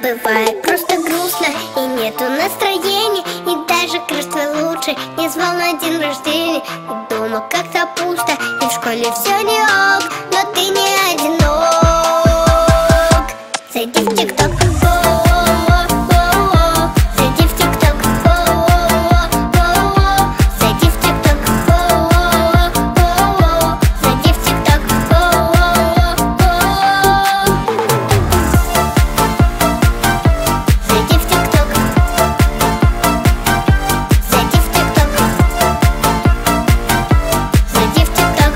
Бывает просто грустно и нету настроения, и даже краш твой лучший не звал на день рождения. И дома как-то пусто, и в школе все не ок, но ты не одинок. Зайди в ТикТок, зайди в ТикТок, зайди в ТикТок, зайди в ТикТок, зайди в ТикТок, зайди в ТикТок, зайди в ТикТок.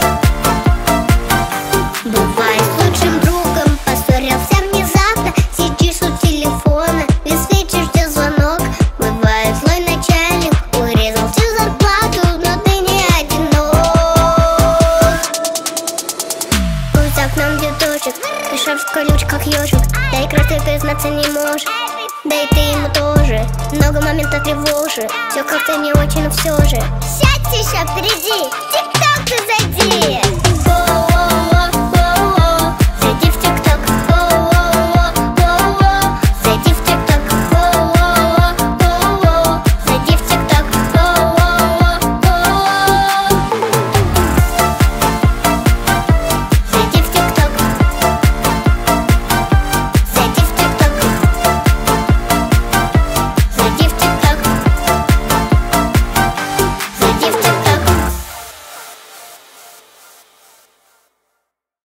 Бывает с лучшим другом поссорился внезапно, сидишь у телефона, весь вечер ждешь звонок. Бывает злой начальник урезал всю зарплату, но ты не одинок. Пусть за окном дедочек, ты шерсть колюч как ежик, да и краш ты признаться не можешь, да и ты ему тоже. Много моментов тревожит, все как-то не очень, но все же. Сядь еще, впереди.